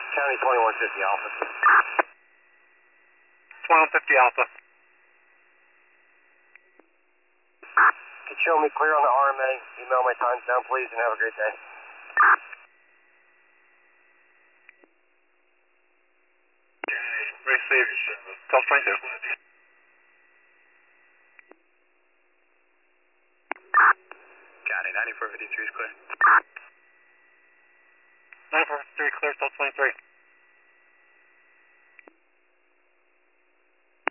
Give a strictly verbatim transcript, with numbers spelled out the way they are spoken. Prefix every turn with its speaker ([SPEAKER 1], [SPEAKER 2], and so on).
[SPEAKER 1] County twenty-one fifty Alpha.
[SPEAKER 2] twenty-one fifty Alpha.
[SPEAKER 1] Can you show me clear on the R M A? Email my times down, please, and have a great day.
[SPEAKER 2] Received. twelve twenty-two.
[SPEAKER 1] Got it. ninety-four fifty-three is clear.
[SPEAKER 2] ninety-four fifty-three clear, twelve twenty-three.